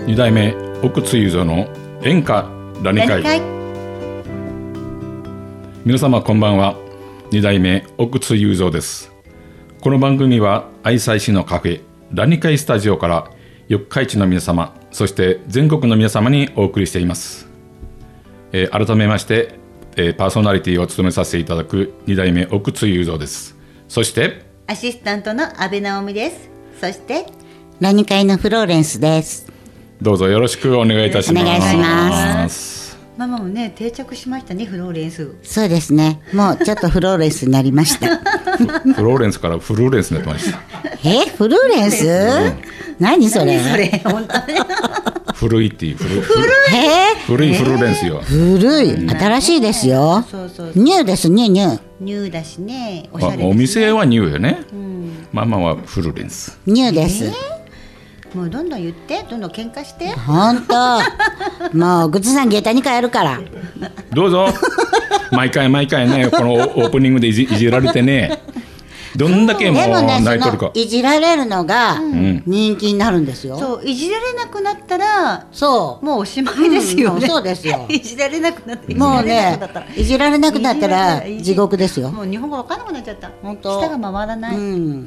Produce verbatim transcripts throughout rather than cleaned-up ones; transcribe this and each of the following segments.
に代目奥津雄三の演歌ラニ会。皆様こんばんは。に代目奥津雄三です。この番組は愛西市のカフェラニ会スタジオから四日市の皆様、そして全国の皆様にお送りしています。えー、改めまして、えー、パーソナリティを務めさせていただくに代目奥津雄三です。そしてアシスタントの阿部直美です。そしてラニ会のフローレンスです。 どうぞよろしくお願いいたします。 お願いします。 ママもね定着しましたね、フローレンス。 そうですね、もうちょっとフローレンスになりましたフ, フローレンスからフルーレンスになってました。 えフルーレンス、うん、何それ何それ本当ね古いっていう古い古い古いフルーレンスよ。 古い、新しいですよ。 そうそうそう、 ニューです。ニューニューニューだしね、おしゃれですね。 お店はニューよね、 うん、 ママはフルーレンス。 ニューです、えー、もうどんどん言って、どんどん喧嘩して。 本当もうグッズさん下駄に変えるから。 どうぞ毎回毎回ね、このオープニングでい じ, いじられてね、どんだけもう泣いてるか。 いじられるのが人気になるんですよ、うん、 そう、いじられなくなったらそうもうおしまいですよね、 うん、そうですよいじられなくなってもうね、いじられなくなったら地獄ですよ。 もう日本語分からなくなっちゃった。 本当舌が回らない、うん、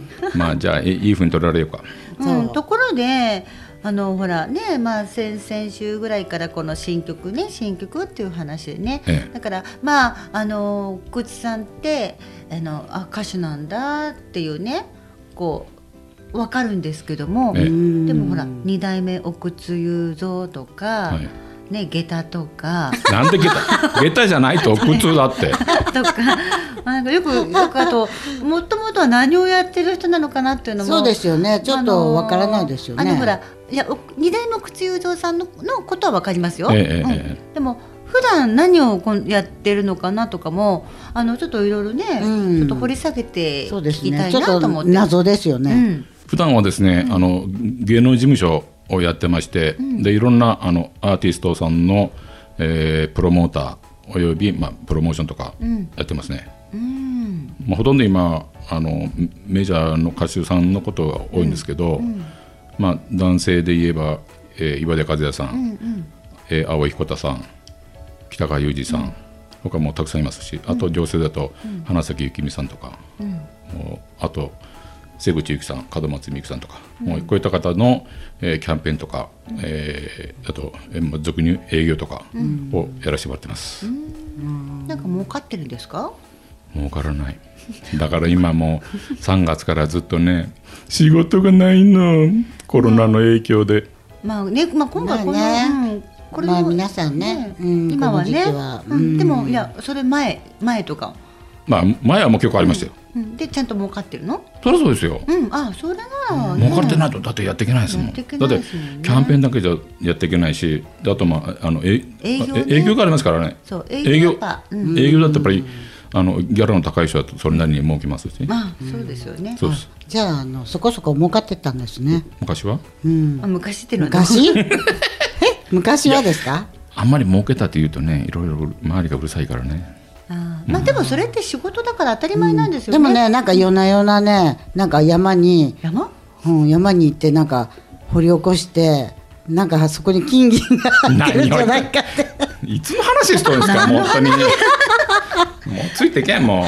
まあじゃあいい風に取られようか、 うん、ところであのほらね、まあ、先々週ぐらいからこの新曲ね、新曲っていう話でね、ええ、だからまああの奥津さんってあのあ歌手なんだっていうね、こう分かるんですけども、ええ、でもほらに代目奥津雄三とか、はいね、下駄とかなんで下駄下駄じゃないと奥津だってとかなんかよくよくあともともとは何をやってる人なのかなっていうのもそうですよね、ちょっとわからないですよね。 あのほらいやに代目奥津雄三さん の, のことはわかりますよ、 ええうんええ、でも普段何をやってるのかなとかもあのちょっといろいろね、うん、ちょっと掘り下げて聞きたいなと思って、 ね、謎ですよね、うん、 普段はですね、うん、あの芸能事務所をやってまして、うん、でいろんなあのアーティストさんの、えー、プロモーターおよび、まあ、プロモーションとかやってますね、うんまあ、ほとんど今あのメジャーの歌手さんのことが多いんですけど、うんうんまあ、男性で言えば、えー、岩出和也さん、うんうんえー、青井彦太さん、北川裕二さん、うん、他もたくさんいますし、あと女性だと、うん、花咲幸美さんとか、うん、もうあと瀬口由紀さん、門松美幸さんとか、うん、もうこういった方の、えー、キャンペーンとか、うんえー、あと、えー、俗に営業とかをやらせてもらってます、うんうん、なんか儲かってるんですか？ 儲からない。だから今もうさんがつからずっとね仕事がないの、コロナの影響で、 うん、まあね、まあ、今回この、 ねうん、これも、 まあ、皆さんね、うん、 今はねは、 うん、でもいやそれ前前とかまあ前はもう結構ありましたよ、 うんうん、でちゃんと儲かってるの？ そりゃそうですよ、 うん、あそれなら、 ね、儲かってないとだってやっていけないですもん。だってキャンペーンだけじゃやっていけないし、あと、まあ、あのえ営業、ね、営業がありますからね。 そう営業だ、 うん、営業だってやっぱりあのギャラの高い人はそれなりに儲けますし、 まあそうですよね。 そうです。 じゃあ、あのそこそこ儲かってたんですね。 昔は、 うん、 あ昔っていうのは昔え昔はですか？ あんまり儲けたっていうとね、いろいろ周りがうるさいからね。 あまあ、でもそれって仕事だから当たり前なんですよね、 うん、でもね、なんか夜な夜なね、なんか山に山、 うん、山に行ってなんか掘り起こしてなんかそこに金銀が入ってるんじゃないかっていつの話しとるんですかもう本当にもうついてけんもう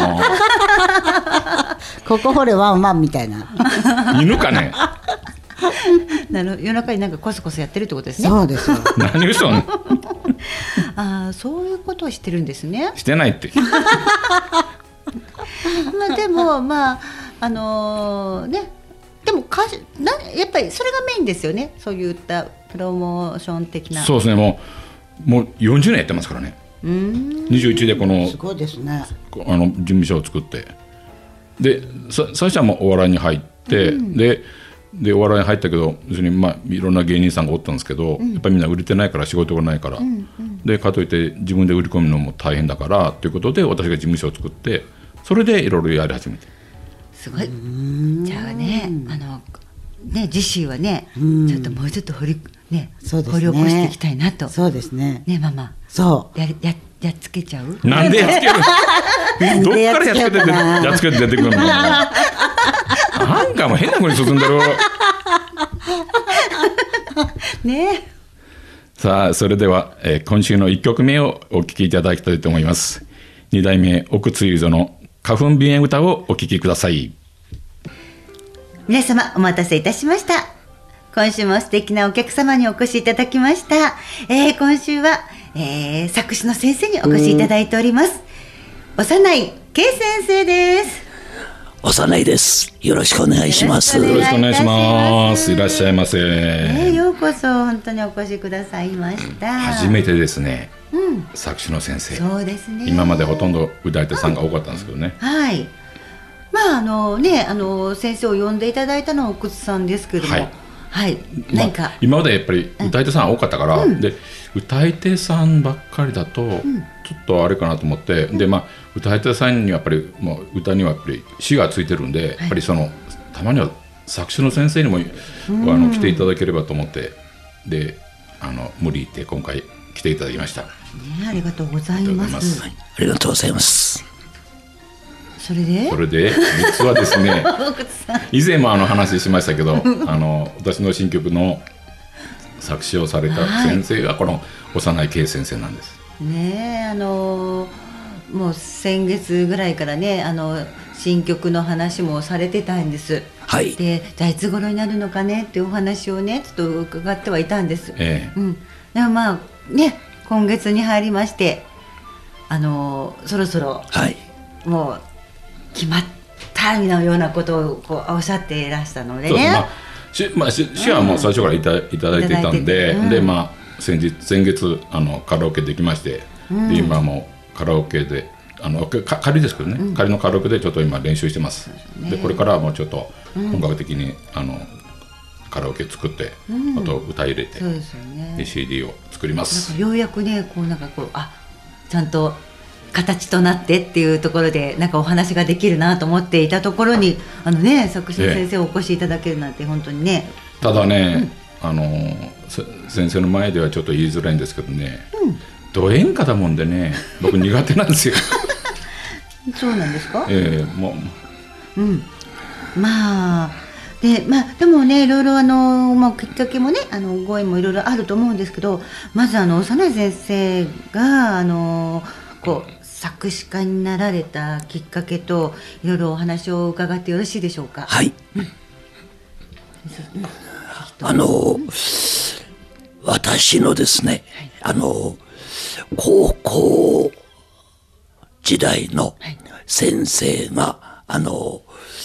ここ掘れワンワンみたいな犬かねなの夜中になんかコソコソやってるってことですね。 そうですよ何をしとんのあそういうことをしてるんですね。 してないってまあでもまああのー、ねでもかなやっぱりそれがメインですよね。そういったプロモーション的な。 そうですね、もう、もうよんじゅうねんやってますからね。 うーんにじゅういちでこのすごいですね。 あの事務所を作ってで最初はもうお笑いに入って、うん、ででお笑いに入ったけど別に、まあ、いろんな芸人さんがおったんですけど、うん、やっぱりみんな売れてないから仕事がないから、うんうん、でかといって自分で売り込むのも大変だからということで私が事務所を作ってそれでいろいろやり始めて。 すごい。じゃあね、あのね次週はねちょっともうちょっと掘り、ねそうですね、 掘り起こしていきたいなと。 そうですね。 ねママ。 そうやややっつけちゃう。 なんでやっつけるどっからやっつけてやっつけて出てくるのなんかもう変な風に進んでるねさあそれでは、えー、今週のいっきょくめをお聴きいただきたいと思います。に代目奥津ゆぞの花粉鼻炎歌をお聴きください。 皆様お待たせいたしました。今週も素敵なお客様にお越しいただきました。えー、今週は、えー、作詞の先生にお越しいただいております。幼い圭先生です。 幼いです。よろしくお願いします。 よろしくお願いします。いらっしゃいませ。 えー、ようこそ本当にお越しくださいました。 初めてですね、 うん、 作詞の先生。 そうですね。 今までほとんど歌い手さんが多かったんですけどね。 うん、はい。まああのねあの先生を呼んでいただいたのは奥津さんですけれども。はいはい、何か、まあ、 今までやっぱり歌い手さん多かったから、うん、で歌い手さんばっかりだとちょっとあれかなと思って、うん、でまあ歌い手さんにはやっぱりもう歌にはやっぱり詞がついてるんで、はい、やっぱりそのたまには作詞の先生にも、うん、あの来ていただければと思ってであの無理言って今回来ていただきました、ね、 ありがとうございます。 はい、ありがとうございます。 それでそれで実はですね以前もあの話しましたけどあの私の新曲の作詞をされた先生がこの幼い圭先生なんです。 ねえあのもう先月ぐらいからねあの新曲の話もされてたんです。 はい。 でじゃあいつ頃になるのかねっていうお話をねちょっと伺ってはいたんです。 ええ、 うん。でもまあね今月に入りましてあのそろそろ、 はい、 もう決まったのようなことをこうおっしゃっていらしたのでね。 まあしまあ、し詩はもう最初からいた、うん、いただいていたんで、うん、でまあ先日先月あのカラオケできまして、うん、で今もカラオケであのか仮ですけどね、うん、仮のカラオケでちょっと今練習してます。で、ね、これからはもうちょっと本格的に、うん、あのカラオケ作って、うん、あと歌入れて、 そうですよね、 で シーディー を作ります。 なんかようやくねこうなんかこうあちゃんと形となってっていうところでなんかお話ができるなと思っていたところにあのね作詞の先生をお越しいただけるなんて本当にね。 ただね、うん、あの先生の前ではちょっと言いづらいんですけどね、うん、ド演歌だもんでね僕苦手なんですよ。 そうなんですか。 ええもう、うん、まあでまあでもねいろいろあの、まあ、きっかけもねあのご縁もいろいろあると思うんですけど、まずあの幼い先生があのこう作詞家になられたきっかけといろいろお話を伺ってよろしいでしょうか。 はい、うん、あの私のですね、はい、あの高校時代の先生が、はい、あの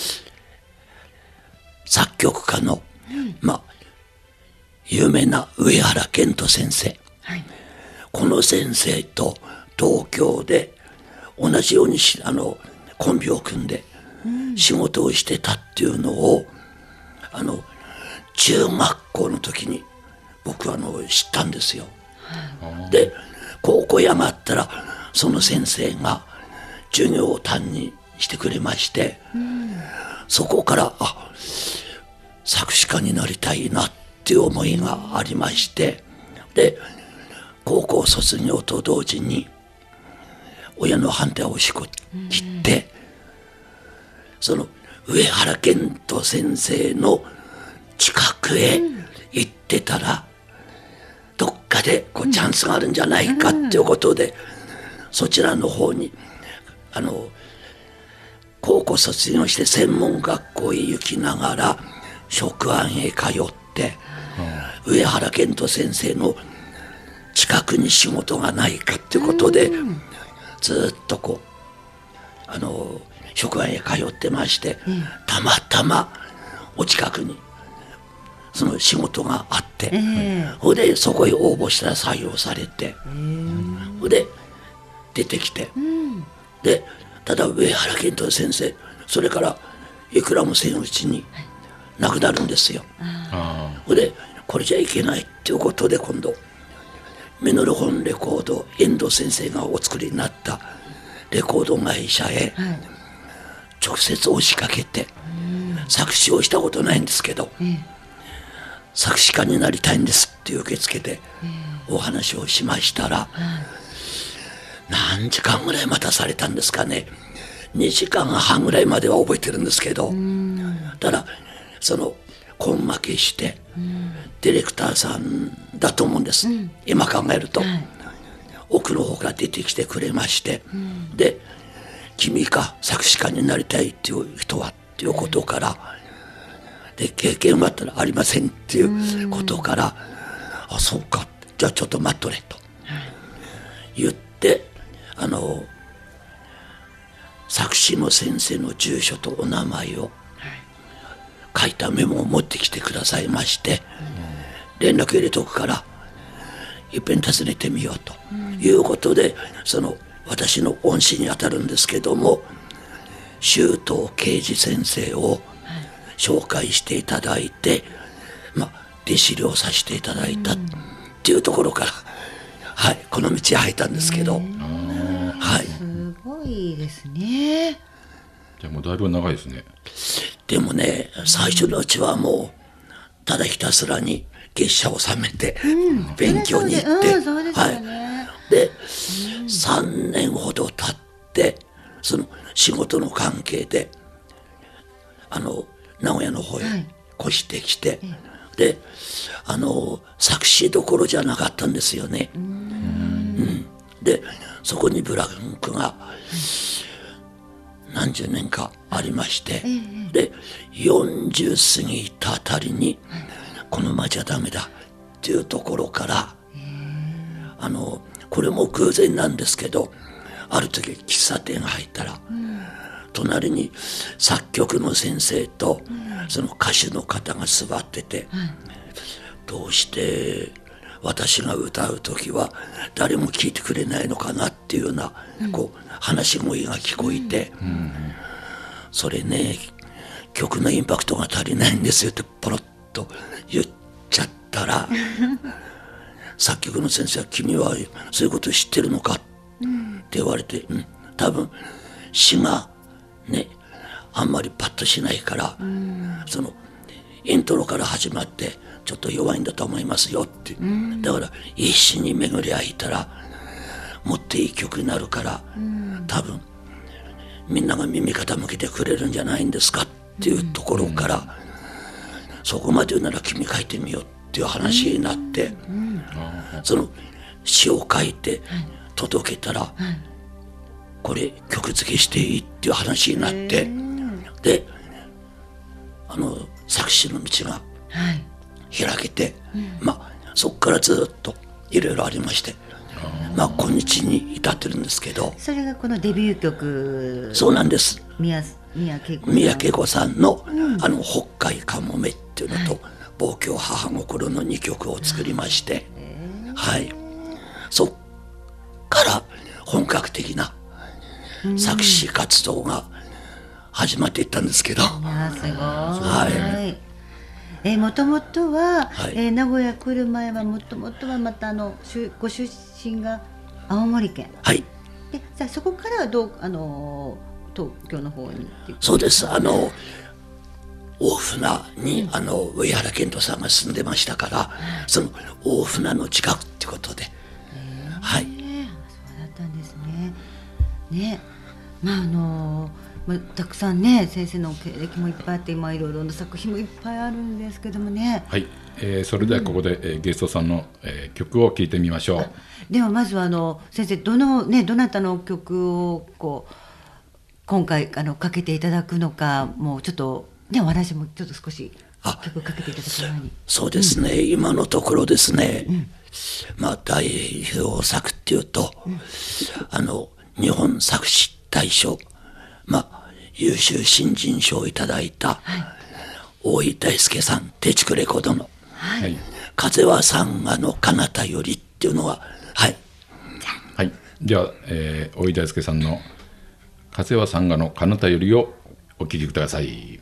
作曲家の、うん、まあ有名な上原健人先生、はい、この先生と東京で同じようにしあのコンビを組んで仕事をしてたっていうのを、うん、あの中学校の時に僕はあの知ったんですよ。で高校やがったらその先生が授業を担任してくれまして、うん、そこからあ作詞家になりたいなっていう思いがありまして、で高校卒業と同時に親の反対を押し切って、うん、その上原健人先生の近くへ行ってたら、うん、どっかでこうチャンスがあるんじゃないかっていうことで、うん、そちらの方にあの高校卒業して専門学校へ行きながら職安へ通って、うん、上原健人先生の近くに仕事がないかっていうことで、うん、ずっとこうあの職安へ通ってまして、うん、たまたまお近くにその仕事があって、えー、ほでそこへ応募したら採用されて、えー、ほで出てきて、うん、でただ上原健人先生それからいくらもせんうちに亡くなるんですよ。ほでこれじゃいけないっていうことで今度ミノル本レコード遠藤先生がお作りになったレコード会社へ直接押しかけて、作詞をしたことないんですけど、作詞家になりたいんですっていう受付でお話をしましたら、何時間ぐらい待たされたんですかね。にじかんはんぐらいまでは覚えてるんですけど、ただその根負けして、うん、ディレクターさんだと思うんです、うん、今考えると、はい、奥の方から出てきてくれまして、うん、で君か作詞家になりたいっていう人はっていうことから、うん、で経験はあったらありませんっていうことから、うん、あそうかじゃあちょっと待っとれと、うん、言ってあの作詞の先生の住所とお名前を書いたメモを持ってきてくださいまして、うん、連絡入れとくからいっぺん訪ねてみようということで、その私の恩師にあたるんですけども周東啓二先生を紹介していただいて、まあ、弟子入りをさせていただいたっていうところから、はい、この道に入ったんですけど、はい、 すごいですね。 じゃあもうだいぶ長いですね。 でもね最初のうちはもうただひたすらに月謝を納めて勉強に行って、でさんねんほど経ってその仕事の関係であの名古屋の方へ越してきて、はい、であの作詞どころじゃなかったんですよね。うん、うん、でそこにブランクが何十年かありまして、でよんじゅう過ぎたあたりにこのままじゃダメだっていうところからあのこれも偶然なんですけどある時喫茶店入ったら、うん、隣に作曲の先生と、うん、その歌手の方が座ってて、うん、どうして私が歌う時は誰も聞いてくれないのかなっていうような、うん、こう話し声が聞こえて、うん、それね曲のインパクトが足りないんですよってポロッと言っちゃったら作曲の先生は君はそういうこと知ってるのかって言われて、うん、多分詩がねあんまりパッとしないから、うん、そのイントロから始まってちょっと弱いんだと思いますよって、うん、だからいい詩に巡り合えたらもっといい曲になるから、うん、多分みんなが耳傾けてくれるんじゃないんですかっていうところから、うん、そこまで言うなら君書いてみようっていう話になって、うん、その詩を書いて届けたら、うん、これ曲付けしていいっていう話になって、うん、であの作詞の道が開けて、はい、まあそこからずっといろいろありまして、まあ今日に至ってるんですけど、 それがこのデビュー曲。 そうなんです。 宮宮恵子さん宮恵子さんの、うん、あの北海かもめっていうのと、はい、望郷母心のにきょくを作りまして、はい、そっから本格的な作詞活動が始まっていったんですけど、 うん、いやすごい、はいえー、もともとは、はいえー、名古屋来る前はもともとはまたあのご出身が青森県、 はい、 でじゃあそこからどうあの東京の方にそうですあの大船に、うん、あの上原健人さんが住んでましたから、うん、その大船の近くってことで、えー、はいそうだったんですねねまああのたくさんね先生の経歴もいっぱいあって今いろいろな作品もいっぱいあるんですけどもねはい、えー、それではここで、うんえー、ゲストさんの、えー、曲を聴いてみましょう。 ではまずはあの先生どの、ね、どなたの曲をこう今回あのかけていただくのかもうちょっとねお話もちょっと少し曲かけていただく前にそうですね、うん、今のところですね、うん、まあ代表作っていうと、うん、あの日本作詞大賞まあ優秀新人賞をいただいた、はい、大井大輔さんテチクレコードの、はい、風は山河の彼方よりっていうのははい、 はい、では、えー、大井大輔さんの風は山河の彼方よりをお聴きください。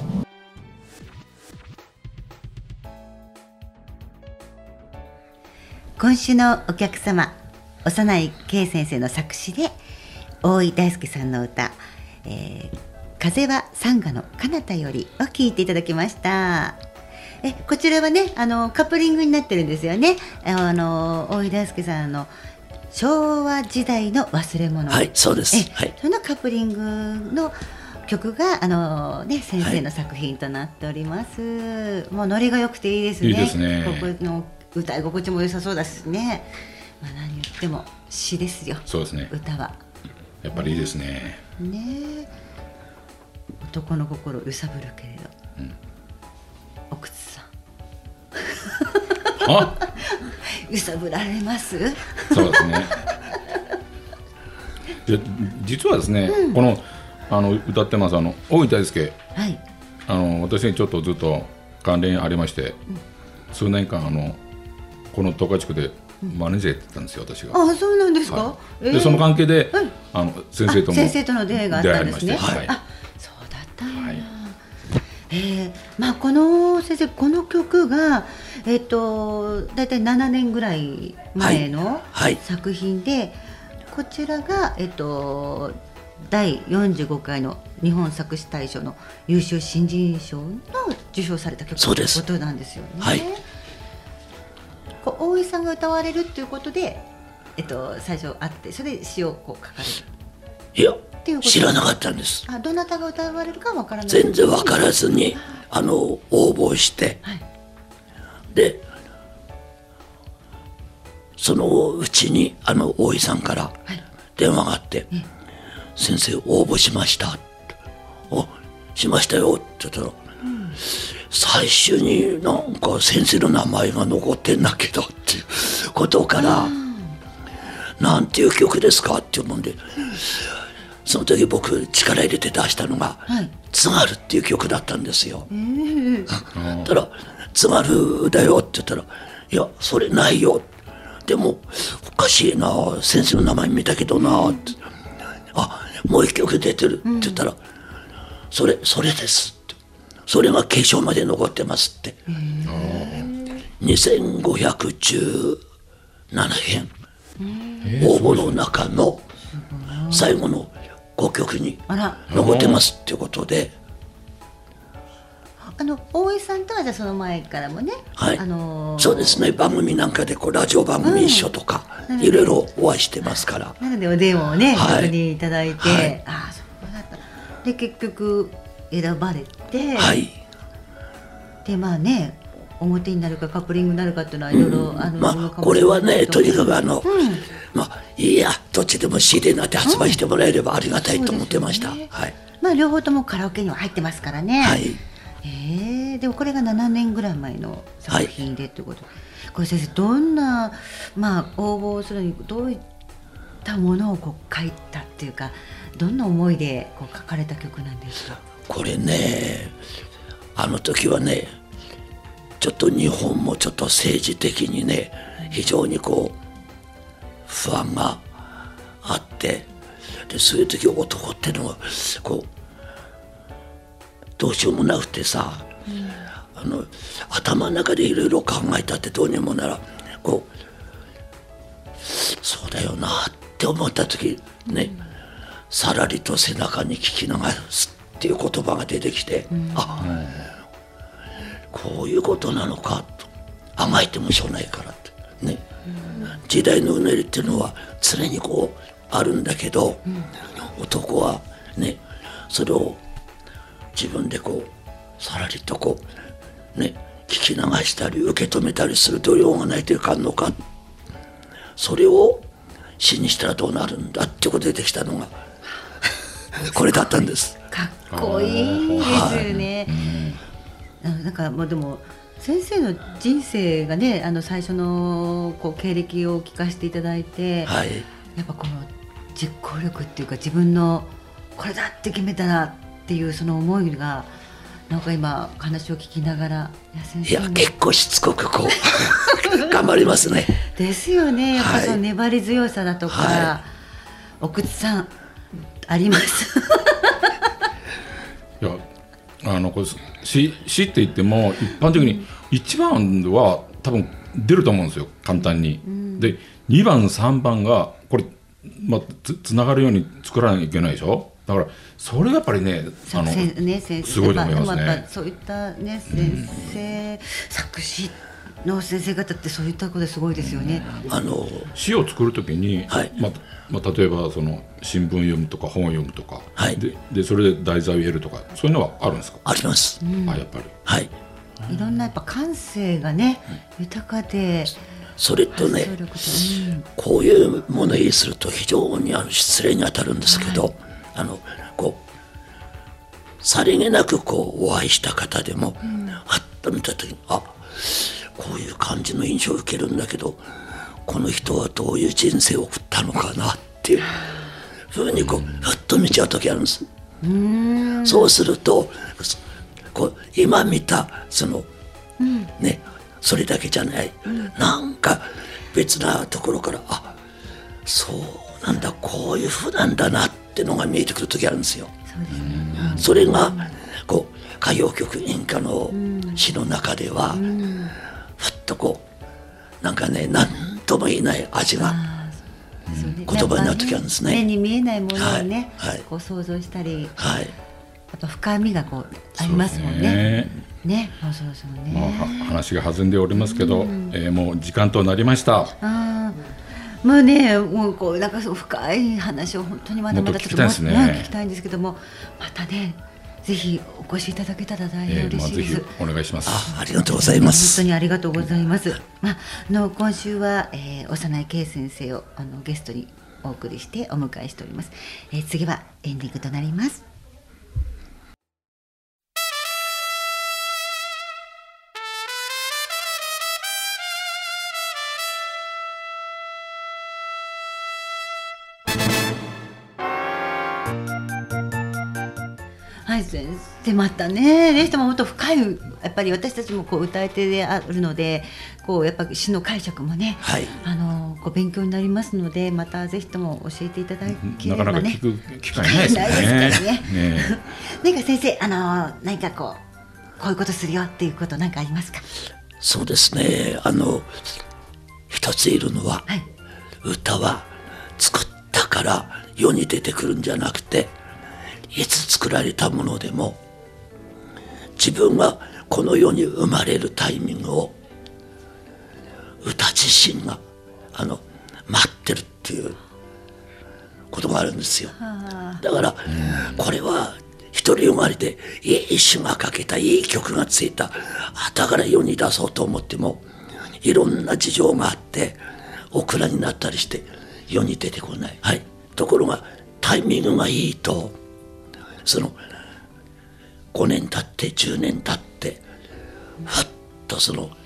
今週のお客様幼い圭先生の作詞で大井大輔さんの歌えー、風は山河の彼方よりを聴いていただきました。えこちらはねあのカップリングになってるんですよね。あの大井大輔さんの昭和時代の忘れ物はいそうです、 はい、そのカップリングの曲があの、ね、先生の作品となっております、はい、もうノリが良くていいですね。 いいですね。 ここの歌い心地も良さそうだしね、まあ、何言っても詩ですよ。 そうですね、 歌はやっぱりいいですね。 ね、男の心揺さぶるけれど、うん、奥津さんあ揺さぶられます。 そうですね。じ実はですね、うん、このあの歌ってますあの大井大輔、はい、あの私にちょっとずっと関連ありまして、うん、数年間あのこの十勝地区でマネージャーやってたんですよ、私が。 あ、そうなんですか。 はい、で、えー、その関係で、うん、あの先生とも先生との出会いがあったんですね。 はい、 あ、そうだったんや、はい、えーまあ、この先生この曲が、えー、とだいたいななねんぐらい前の作品で、はいはい、こちらが、えー、とだいよんじゅうごかいの日本作詞大賞の優秀新人賞の受賞された曲ということなんですよね。はい、大井さんが歌われるということで、えっと、最初あって、それで詩をこう書かれる。 いや、知らなかったんです。 あ、どなたが歌われるかわからない。 全然わからずにあの応募して、はい、でそのうちにあの大井さんから電話があって、はい、先生応募しましたおしましたよって言ったら、うん、最終になんか先生の名前が残ってんだけどっていうことから、うん、なんていう曲ですかって思うんで、うん、その時僕力入れて出したのが、はい、津軽っていう曲だったんですよ。だから津軽だよって言ったら、いやそれないよ、でもおかしいな、先生の名前見たけどなって、あ、もう一曲出てるって言ったら、うん、それそれですって、それが決勝まで残ってますって。にせんごひゃくじゅうななへん応募の中の最後のごきょくに残ってますっていうことで、 あの大井さんとはじゃあその前からもね、 はい、 あのー、 そうですね、番組なんかでこうラジオ番組一緒とか、うん、いろいろお会いしてますから、 なのでお電話をね、はい、確認いただいて、はい、ああそうだった。で結局選ばれて、はい、でまあね、表になるかカップリングになるかっていうのはいろいろある、 まあこれはね、とにかくあの、うん、まあいいや、どっちでも シーディー になって発売してもらえればありがたいと思ってました。うん、ね、はい、 まあ両方ともカラオケには入ってますからね。はい、えー、でもこれがななねんぐらい前の作品でということ、はい、これ先生どんな、まあ、応募するのにどういったものをこう書いたっていうか、どんな思いでこう書かれた曲なんですか。 これね、あの時はね、ちょっと日本もちょっと政治的にね、非常にこう不安があって、でそういう時男ってのはこうどうしようもなくてさ、うん、あの頭の中でいろいろ考えたってどうにもなら、こうそうだよなって思った時ね、うん、さらりと背中に聞き流すっていう言葉が出てきて、うん、あ、うん、こういうことなのかと、あがいてもしょうがないからってね、うん、時代のうねりっていうのは常にこうあるんだけど、うん、男はね、それを自分でこうさらりとこうね、聞き流したり受け止めたりする度量がないといかんのか、それを詩にしたらどうなるんだってことでできたのがこれだったんです。 かっこいいですよね。はい、うん、なんかもうでも先生の人生がね、あの最初のこう経歴を聞かせていただいて、はい、やっぱこの実行力っていうか、自分のこれだって決めたらっていうその思いが、なんか今話を聞きながら、 いや先生、いや結構しつこくこう頑張りますね。 ですよね。やっぱその粘り強さだとか、はい、奥津さんあります。 いや、あのこれ詩詩って言っても一般的にいちばんは多分出ると思うんですよ、簡単に。うん、でにばんさんばんがこれ、まあ、つ, つながるように作らなきゃいけないでしょ。だからそれがやっぱりね、あのね、すごいと思いますね。 そういった、ね、先生、うん、作詞の先生方ってそういったことですごいですよね。 あの詩を作るときに、 はいまあまあ、例えばその新聞読むとか本を読むとか、 はい、 で, でそれで題材を得るとかそういうのはあるんですか？ あります、 うん、あやっぱり、 はい、 いろんなやっぱ感性がね、うん、豊かで、 それとね、うん、こういうものにすると非常にあの失礼に当たるんですけど、はい、あのこうさりげなくこうお会いした方でも、うん、はっと見た時にあこういう感じの印象を受けるんだけどこの人はどういう人生を送ったのかなっていうふうにこうふっと見ちゃう時あるんです。うん、そうするとこう今見たその、うん、ねそれだけじゃない、うん、なんか別なところからあそうなんだこういうふうなんだなってのが見えてくる時あるんですよ。そうですね、それがこう歌謡曲演歌の詩の中では、うん、ふっとこうなんかね何とも言えない味が言葉になる時あるんですね。 目に見えないものをね、はいはい、こう想像したり、はい、やっぱ深みがこうありますもんね。ね、そうそうそうね。 まあ、話が弾んでおりますけど、うん、えー、もう時間となりました。 あもうね、もうこうなんかそう深い話を本当にまだまだちょっともっと聞きたいんですけども、またねぜひお越しいただけたら大変嬉しいです、えーまあ、 ぜひお願いします。 あ, ありがとうございます。 本当にありがとうございます。まあ、の今週は、えー、幼い圭先生をあのゲストにお送りしてお迎えしております、えー、次はエンディングとなります。先生またね、ね人ももっと深いやっぱり私たちもこう歌い手であるのでこうやっぱり詩の解釈もね、はい、あのこう勉強になりますのでまたぜひとも教えていただければね。 なかなか聞く機会ないですね。ないですからね。ね何か先生あの何かこうこういうことするよっていうこと何かありますか？ そうですね、あの一ついるのは、はい、歌は作ったから世に出てくるんじゃなくていつ作られたものでも自分がこの世に生まれるタイミングを歌自身があの待ってるっていうことがあるんですよ。だからこれは一人生まれでいい詩が書けたいい曲がついただから世に出そうと思ってもいろんな事情があってオクラになったりして世に出てこない、はい、ところがタイミングがいいとそのごねん経ってじゅうねん経ってふっとその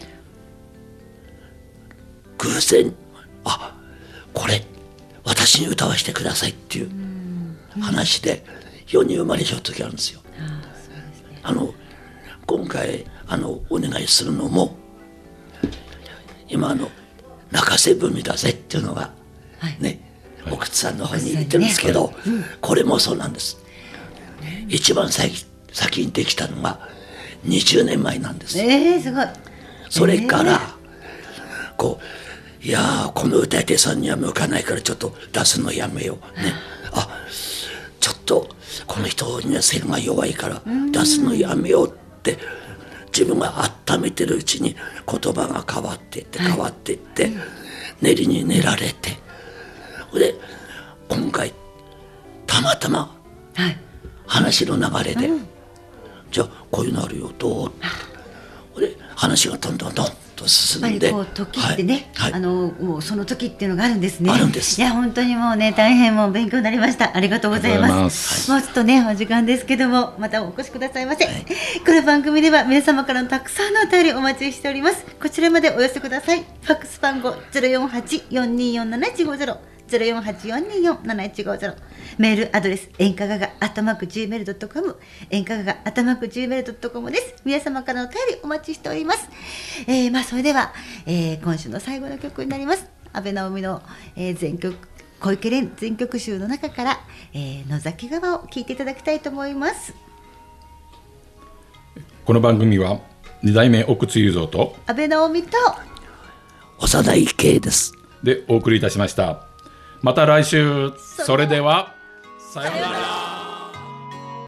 偶然あこれ私に歌わせてくださいっていう話で世に生まれちゃう時あるんですよ。あの今回あのお願いするのも今あの中瀬文だぜっていうのがね、はい、奥津さんの方に言ってるんですけど、はいね、これもそうなんです。一番先先にできたのがにじゅうねんまえなんです。 えー、すごい。 それから、えー、こういやーこの歌い手さんには向かないからちょっと出すのやめようね。あちょっとこの人には線が弱いから出すのやめようって自分が温めてるうちに言葉が変わっていって変わっていって、はい、練りに練られてで今回たまたま、はい話の流れで、うん、じゃあこういうのあるよどうで話がどんどんどんと進んでやっぱりこう時ってね、はいはい、あのもうその時っていうのがあるんですね。 あるんです。 いや本当にもうね大変もう勉強になりました。ありがとうございます。もうちょっとねお時間ですけどもまたお越しくださいませ、はい、この番組では皆様からのたくさんのお便りお待ちしております。こちらまでお寄せください。ファックス番号 ゼロよんはち よんにーよんなないちごゼロゼロよんはち よんにーよんなないちごゼロメールアドレス演歌ががアットマーク ジーメールドットコム 演歌ががアットマーク ジーメールドットコム です。皆様からのお便りお待ちしております。えー、まあそれでは、えー、今週の最後の曲になります。安倍直美の、えー、全曲小池蓮全曲集の中から、えー、野崎川を聴いていただきたいと思います。 この番組はに代目奥津雄三と安倍直美と長井圭ですでお送りいたしました。また来週。それではさようなら。